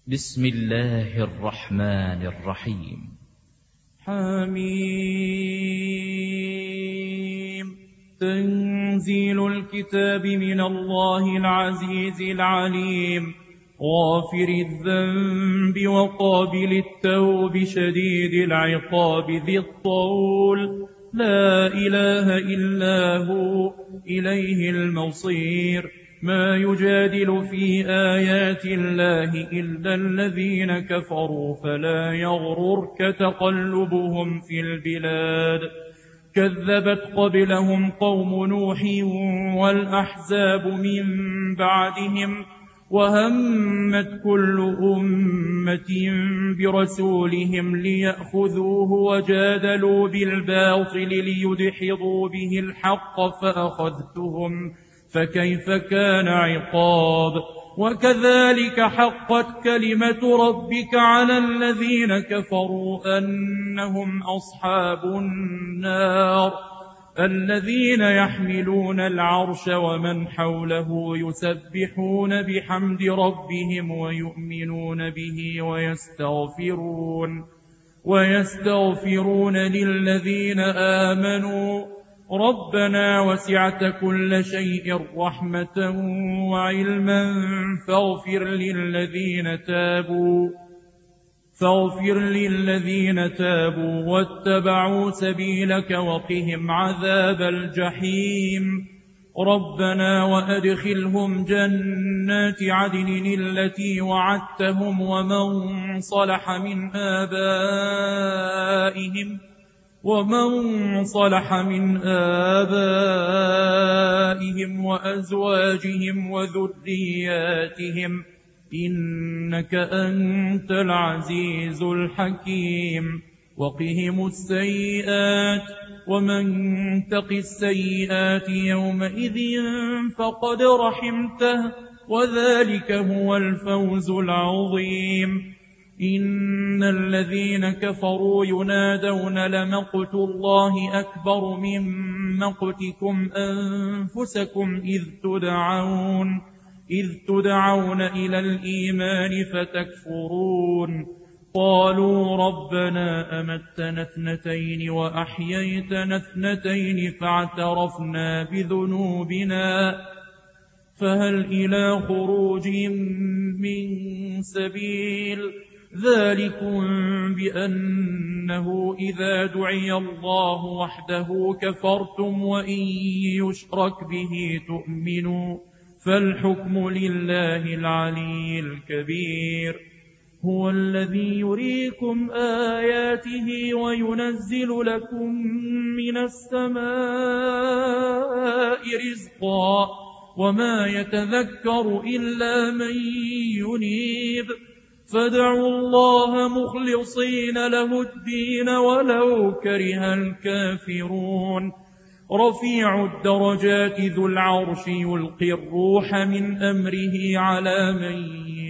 بسم الله الرحمن الرحيم. حميم. تنزيل الكتاب من الله العزيز العليم، غافر الذنب وقابل التوب شديد العقاب ذي الطول، لا إله إلا هو إليه المصير. ما يجادل في آيات الله إلا الذين كفروا، فلا يغررك تقلبهم في البلاد. كذبت قبلهم قوم نوح والأحزاب من بعدهم، وهمت كل أمة برسولهم ليأخذوه، وجادلوا بالباطل ليدحضوا به الحق فأخذتهم، فكيف كان عقاب. وكذلك حقت كلمة ربك على الذين كفروا أنهم أصحاب النار. الذين يحملون العرش ومن حوله يسبحون بحمد ربهم ويؤمنون به ويستغفرون للذين آمنوا ربنا وسعت كل شيء رحمة وعلما فاغفر للذين تابوا واتبعوا سبيلك وقهم عذاب الجحيم. ربنا وأدخلهم جنات عدن التي وعدتهم ومن صلح من آبائهم وأزواجهم وذرياتهم، إنك أنت العزيز الحكيم. وقهم السيئات، ومن تق السيئات يومئذ فقد رحمته، وذلك هو الفوز العظيم. إن الذين كفروا ينادون لمقت الله أكبر من مقتكم أنفسكم إذ تدعون إلى الإيمان فتكفرون. قالوا ربنا أمتنا اثنتين وأحييتنا اثنتين فاعترفنا بذنوبنا فهل إلى خروج من سبيل. ذلكم بأنه إذا دعي الله وحده كفرتم، وإن يشرك به تؤمنوا، فالحكم لله العلي الكبير. هو الذي يريكم آياته وينزل لكم من السماء رزقا، وما يتذكر إلا من ينيب. فادعوا الله مخلصين له الدين ولو كره الكافرون. رفيع الدرجات ذو العرش يلقي الروح من أمره على من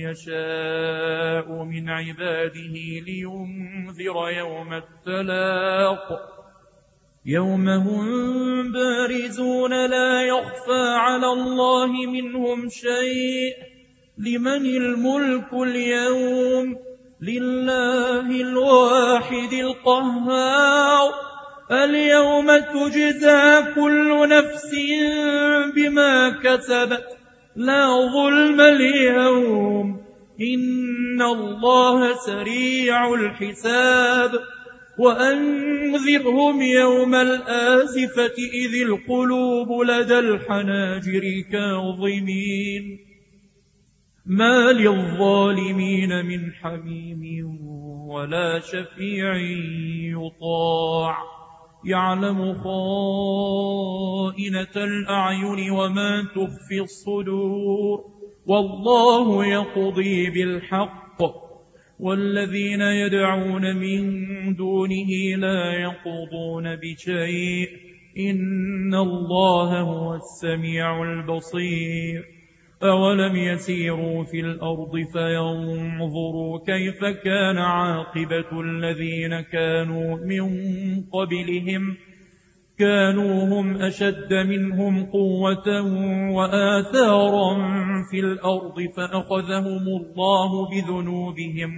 يشاء من عباده لينذر يوم التلاق، يوم هم بارزون لا يخفى على الله منهم شيء. لمن الملك اليوم؟ لله الواحد القهار. اليوم تجزى كل نفس بما كسبت، لا ظلم اليوم، إن الله سريع الحساب. وأنذرهم يوم الآزفة إذ القلوب لدى الحناجر كاظمين، ما للظالمين من حميم ولا شفيع يطاع. يعلم خائنة الأعين وما تخفي الصدور، والله يقضي بالحق. والذين يدعون من دونه لا يقضون بشيء، إن الله هو السميع البصير. أولم يسيروا في الأرض فينظروا كيف كان عاقبة الذين كانوا من قبلهم، كانوا هم أشد منهم قوة وآثارا في الأرض فأخذهم الله بذنوبهم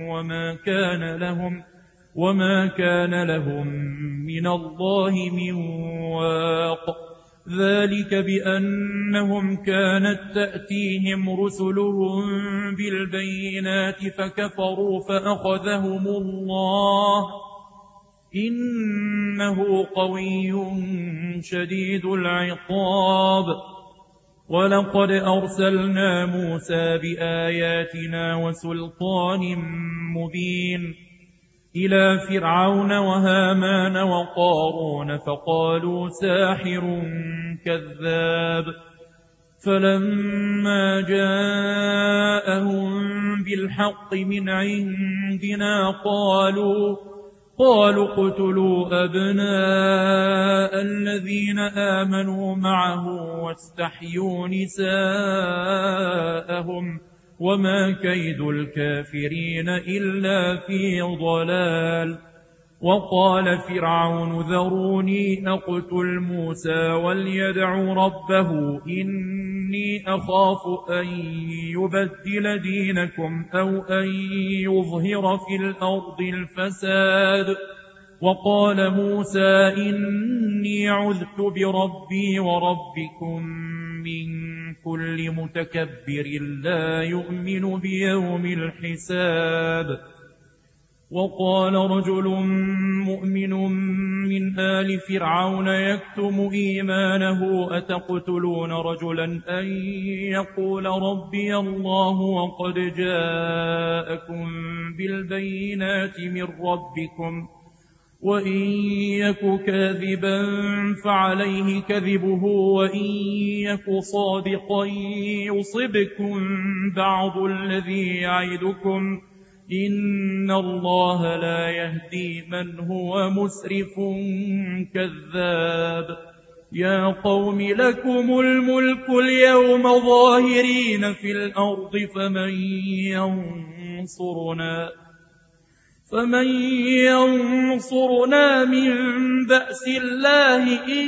وما كان لهم من الله من واق. ذلك بأنهم كانت تأتيهم رسلهم بالبينات فكفروا فأخذهم الله إنه قوي شديد العقاب. ولقد أرسلنا موسى بآياتنا وسلطان مبين إلى فرعون وهامان وقارون فقالوا ساحر كذاب. فلما جاءهم بالحق من عندنا قالوا اقتلوا أبناء الذين آمنوا معه واستحيوا نساءهم وما كيد الكافرين إلا في ضلال. وقال فرعون ذروني أقتل موسى وليدع ربه إني أخاف أن يبدل دينكم أو أن يظهر في الأرض الفساد. وقال موسى إني عذت بربي وربكم من كل متكبر لا يؤمن بيوم الحساب. وقال رجل مؤمن من آل فرعون يكتم إيمانه أتقتلون رجلا أن يقول ربي الله وقد جاءكم بالبينات من ربكم وإن يك كاذبا فعليه كذبه وإن يك صادقا يصبكم بعض الذي يعدكم إن الله لا يهدي من هو مسرف كذاب. يا قوم لكم الملك اليوم ظاهرين في الأرض فمن ينصرنا من بأس الله إن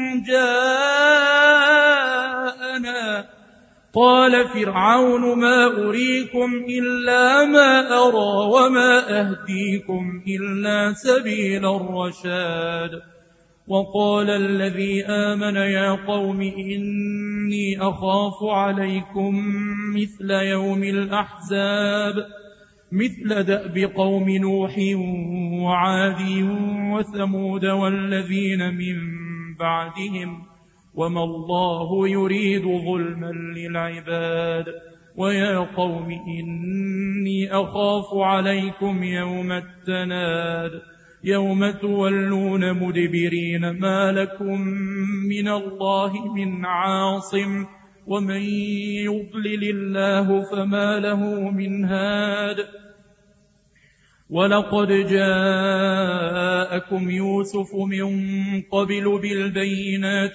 جاءنا. قال فرعون ما أريكم إلا ما أرى وما أهديكم إلا سبيل الرشاد. وقال الذي آمن يا قوم إني أخاف عليكم مثل يوم الأحزاب مثل دأب قوم نوح وعاد وثمود والذين من بعدهم وما الله يريد ظلما للعباد. ويا قوم إني أخاف عليكم يوم التناد يوم تولون مدبرين ما لكم من الله من عاصم ومن يضلل الله فما له من هاد. ولقد جاءكم يوسف من قبل بالبينات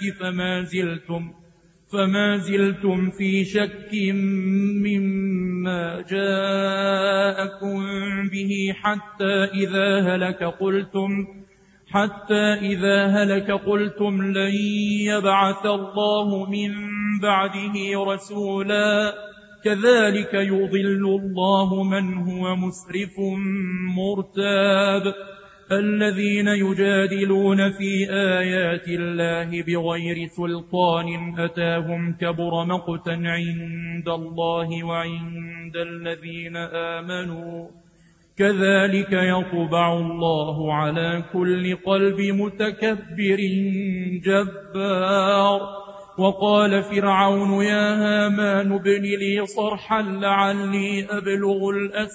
فما زلتم في شك مما جاءكم به حتى إذا هلك قلتم لن يبعث الله من بعده رسولا كذلك يضل الله من هو مسرف مرتاب. الذين يجادلون في آيات الله بغير سلطان أتاهم كبر مقتا عند الله وعند الذين آمنوا كذلك يطبع الله على كل قلب متكبر جبار. وقال فرعون يا هامان ابن لي صرحا لعلي أبلغ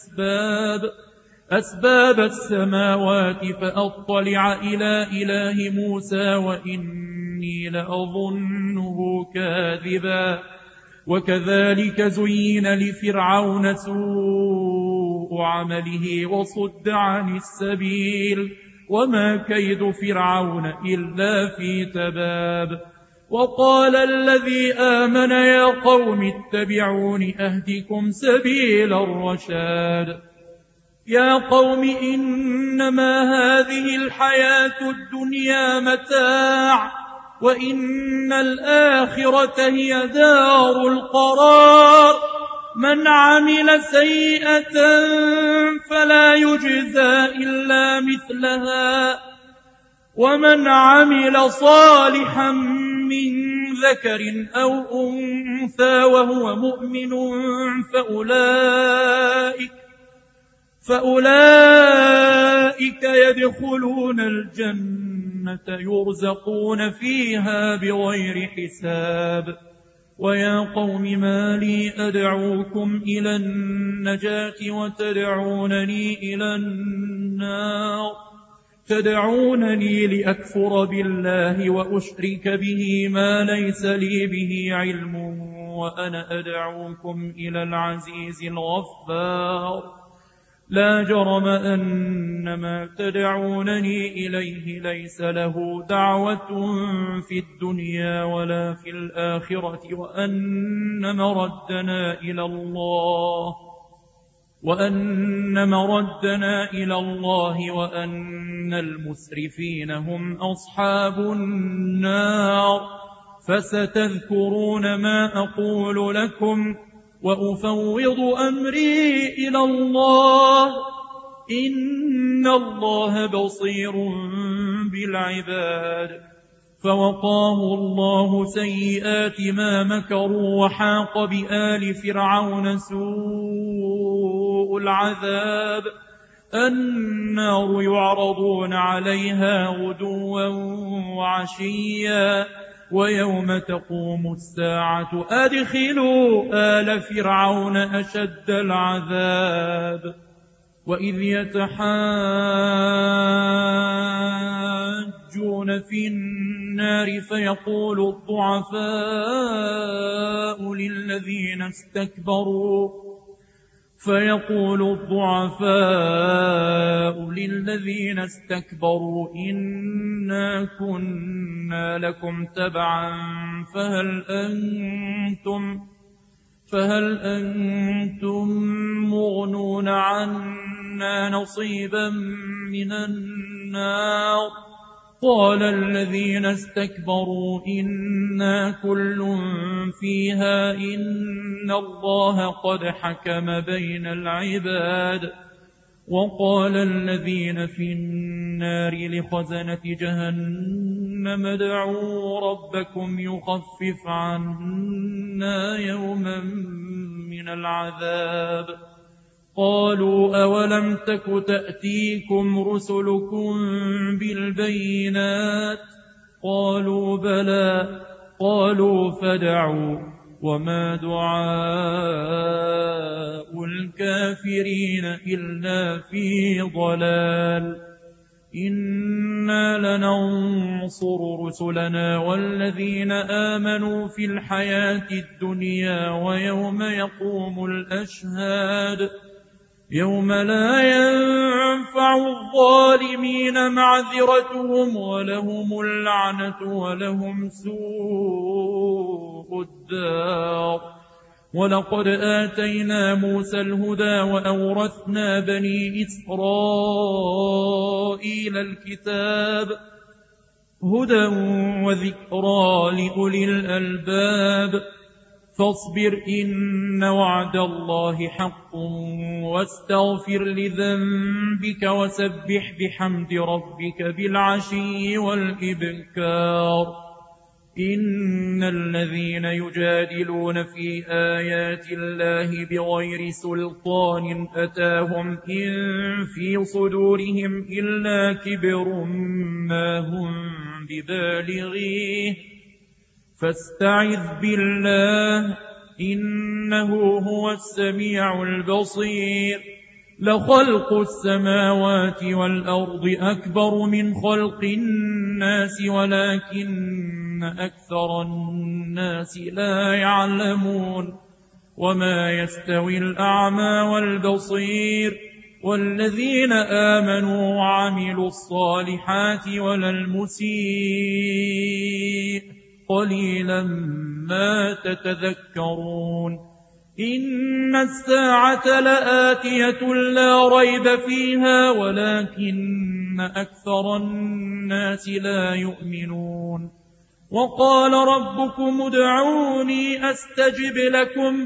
أسباب السماوات فأطلع إلى إله موسى وإني لأظنه كاذبا. وكذلك زين لفرعون سوء عمله وصد عن السبيل وما كيد فرعون إلا في تباب. وقال الذي آمن يا قوم اتبعون أهدكم سبيل الرشاد. يا قوم إنما هذه الحياة الدنيا متاع وإن الآخرة هي دار القرار من عمل سيئة فلا يجزى إلا مثلها ومن عمل صالحا من ذكر أو أنثى وهو مؤمن فأولئك يدخلون الجنة يرزقون فيها بغير حساب ويا قوم ما لي أدعوكم إلى النجاة وتدعونني إلى النار تدعونني لأكفر بالله وأشرك به ما ليس لي به علم وأنا أدعوكم إلى العزيز الغفار لا جرم أن ما تدعونني إليه ليس له دعوة في الدنيا ولا في الآخرة وأن مردنا إلى الله وأن المسرفين هم أصحاب النار فستذكرون ما أقول لكم وأفوض أمري إلى الله إن الله بصير بالعباد فوقاه الله سيئات ما مكروا وحاق بآل فرعون سوء العذاب النار يعرضون عليها غدوا وعشيا ويوم تقوم الساعة أدخلوا آل فرعون أشد العذاب وإذ يتحاجون في النار فيقول الضعفاء للذين استكبروا إنا كنا لكم تبعا فهل أنتم مغنون عنا نصيبا من النار قال الذين استكبروا إنا كل فيها إن الله قد حكم بين العباد وقال الذين في النار لخزنة جهنم ادعوا ربكم يخفف عنا يوما من العذاب قالوا أولم تك تأتيكم رسلكم بالبينات قالوا بلى قالوا فادعوا وما دعاء الكافرين إلا في ضلال إنا لننصر رسلنا والذين آمنوا في الحياة الدنيا ويوم يقوم الأشهاد يوم لا ينفع الظالمين معذرتهم ولهم اللعنة ولهم سوء الدار ولقد آتينا موسى الهدى وأورثنا بني إسرائيل الكتاب هدى وذكرى لأولي الألباب فاصبر إن وعد الله حق واستغفر لذنبك وسبح بحمد ربك بالعشي والإبكار إن الذين يجادلون في آيات الله بغير سلطان أتاهم إن في صدورهم إلا كبر ما هم ببالغيه فاستعذ بالله إنه هو السميع البصير لخلق السماوات والأرض أكبر من خلق الناس ولكن أكثر الناس لا يعلمون وما يستوي الأعمى والبصير والذين آمنوا وعملوا الصالحات ولا المسيء قليلا ما تتذكرون إن الساعة لآتية لا ريب فيها ولكن أكثر الناس لا يؤمنون وقال ربكم ادعوني أستجب لكم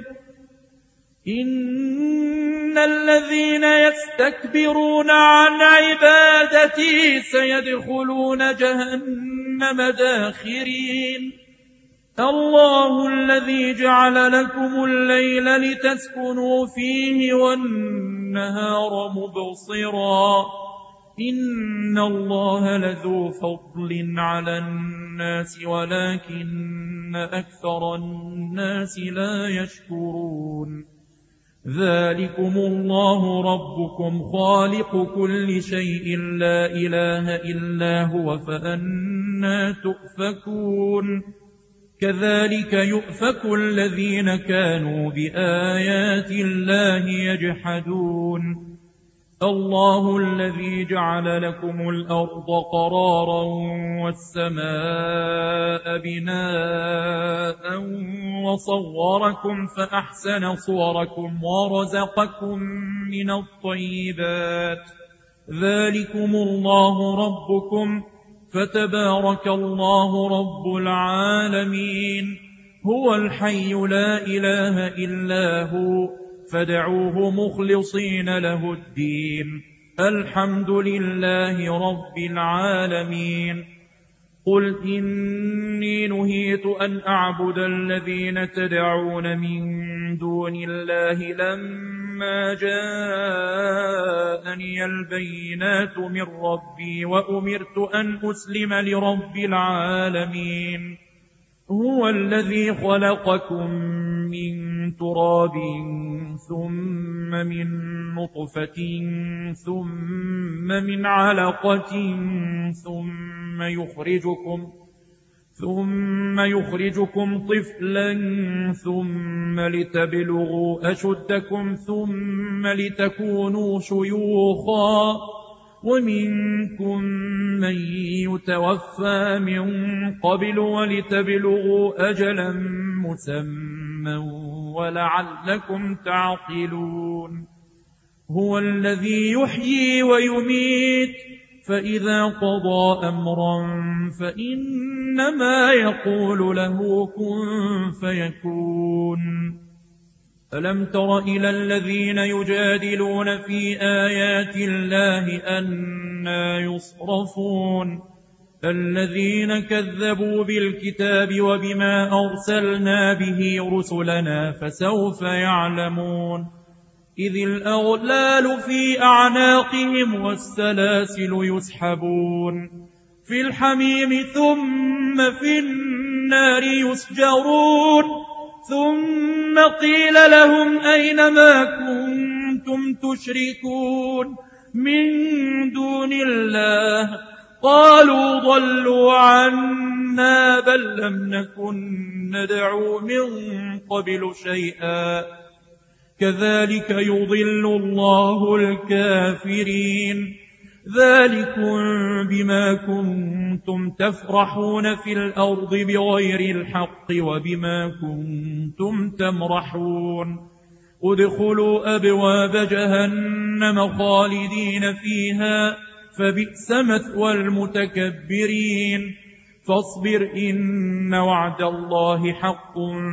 إن الذين يستكبرون عن عبادتي سيدخلون جهنم داخرين الله الذي جعل لكم الليل لتسكنوا فيه والنهار مبصرا إن الله لذو فضل على الناس ولكن أكثر الناس لا يشكرون ذلكم الله ربكم خالق كل شيء لا إله إلا هو فأنى تؤفكون كذلك يؤفك الذين كانوا بآيات الله يجحدون الله الذي جعل لكم الأرض قرارا والسماء بناء وصوركم فأحسن صوركم ورزقكم من الطيبات ذلكم الله ربكم فتبارك الله رب العالمين هو الحي لا إله إلا هو فادعوه مخلصين له الدين الحمد لله رب العالمين قل إني نهيت أن أعبد الذين تدعون من دون الله لما جاءني البينات من ربي وأمرت أن أسلم لرب العالمين هو الذي خلقكم من تراب ثم من نطفة ثم من علقة ثم يخرجكم طفلا ثم لتبلغوا أشدكم ثم لتكونوا شيوخا ومنكم من يتوفى من قبل ولتبلغوا أجلا مسمى ولعلكم تعقلون هو الذي يحيي ويميت فإذا قضى أمرا فإنما يقول له كن فيكون ألم تر إلى الذين يجادلون في آيات الله أنى يصرفون الذين كذبوا بالكتاب وبما أرسلنا به رسلنا فسوف يعلمون إذ الأغلال في أعناقهم والسلاسل يسحبون في الحميم ثم في النار يسجرون ثم قيل لهم أين ما كنتم تشركون من دون الله قالوا ضلوا عنا بل لم نكن ندعو من قبل شيئا كذلك يضل الله الكافرين ذلكم بما كنتم تفرحون في الأرض بغير الحق وبما كنتم تمرحون ادخلوا أبواب جهنم خالدين فيها فبئس مثوى المتكبرين فاصبر إن وعد الله حق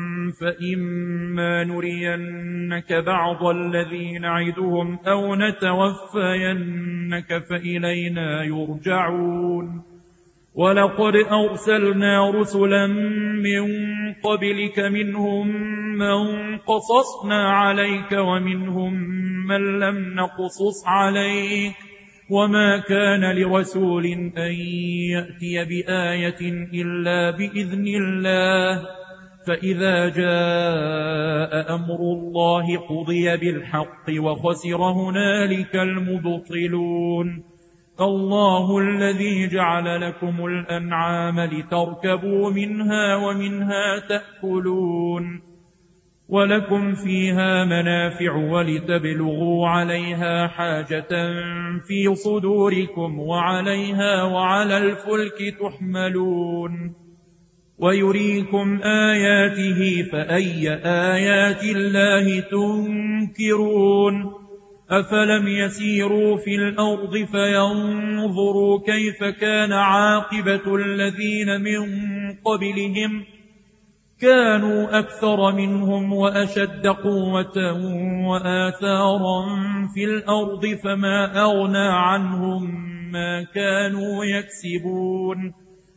فإما نرينك بعض الذي نعدهم أو نتوفينك فإلينا يرجعون ولقد أرسلنا رسلا من قبلك منهم من قصصنا عليك ومنهم من لم نقصص عليك وما كان لرسول أن يأتي بآية إلا بإذن الله فإذا جاء أمر الله قضي بالحق وخسر هنالك المبطلون الله الذي جعل لكم الأنعام لتركبوا منها ومنها تأكلون ولكم فيها منافع ولتبلغوا عليها حاجة في صدوركم وعليها وعلى الفلك تحملون ويريكم آياته فأي آيات الله تنكرون أفلم يسيروا في الأرض فينظروا كيف كان عاقبة الذين من قبلهم كانوا أكثر منهم وأشد قوة وآثارا في الأرض فما أغنى عنهم ما كانوا يكسبون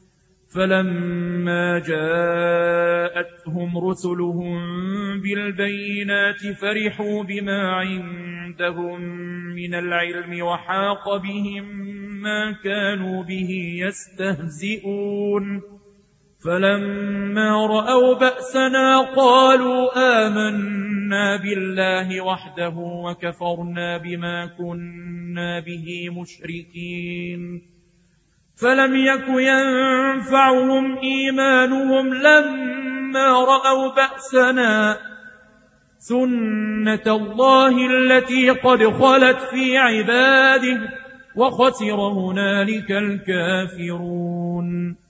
فلما جاءتهم رسلهم بالبينات فرحوا بما عندهم من العلم وحاق بهم ما كانوا به يستهزئون فلما رأوا بأسنا قالوا آمنا بالله وحده وكفرنا بما كنا به مشركين فلم يك ينفعهم إيمانهم لما رأوا بأسنا سنة الله التي قد خلت في عباده وخسر هنالك الكافرون